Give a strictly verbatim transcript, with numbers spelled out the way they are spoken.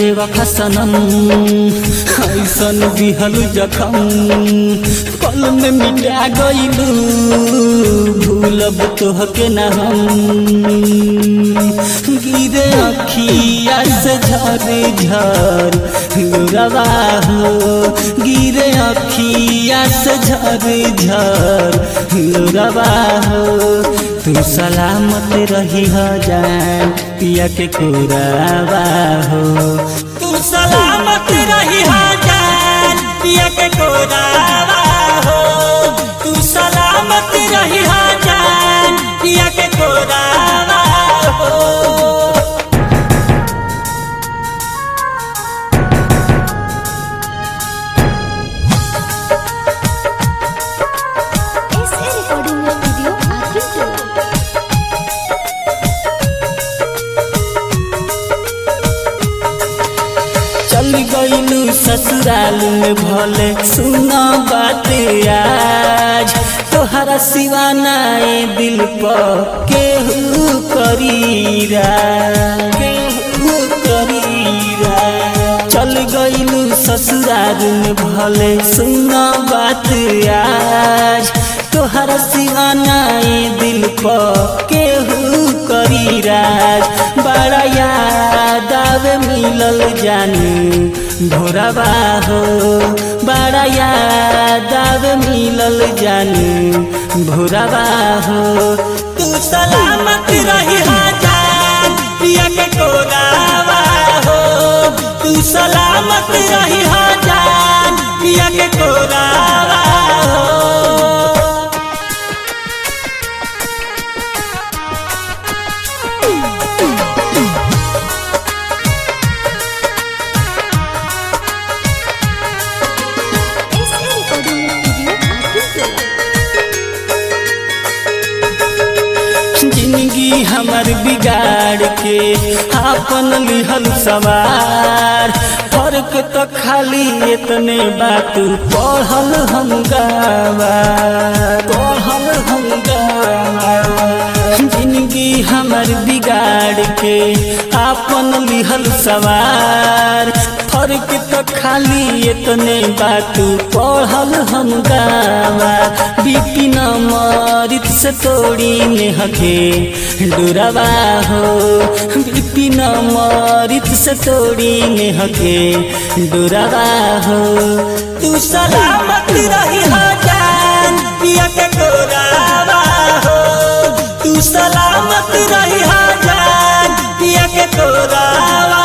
बेवफा सनम ऐसन दिहल जखम पल में मिटा गइलू भूलब तोहके ना हम गिरे अखिया से झर झर लोरवा हो गिरे अखिया से झर झर लोरवा हो तू सलामत रही हो जान पिया के कोरावा हो तू सलामत रही हो जान पिया के कोरावा हो तू सलामत रही हो जान पिया के कोरावा हो चल गइलू ससुराल में भले सुना बात आज तोहरा सिवा नाए दिल पर केहू करीरा केहू करीरा चल गइलू ससुराल में भले सुना बात आज तोहरा सिवा नाए दिल पर केहू करीरा बड़ा याद आवे मिलल जानू भोरवा हो बड़ा याद आवे मिलल जानू भोरवा हो तू सलामत रही हो जान पिया के कोरावा हो तू सलामत रही हो जान पिया के कोरावा हो जिंदगी हमर बिगाड़ के आपन लिहल सवार फर्क तो खाली इतने बात पढ़ल हम गवार पढ़ल हम गवार जिंदगी हमर बिगाड़ के आपन लिहल सवार फर्क तो खाली इतने बात पढ़ल हम गवार बिपिन मरित से तोड़ी ने हके डुरवा हो बिपिन मरित से तोड़ी ने हके डुरवा हो तू सलामत रही हो जान पिया के कोरावा हो तू सलामत रही हो जान पिया के कोरावा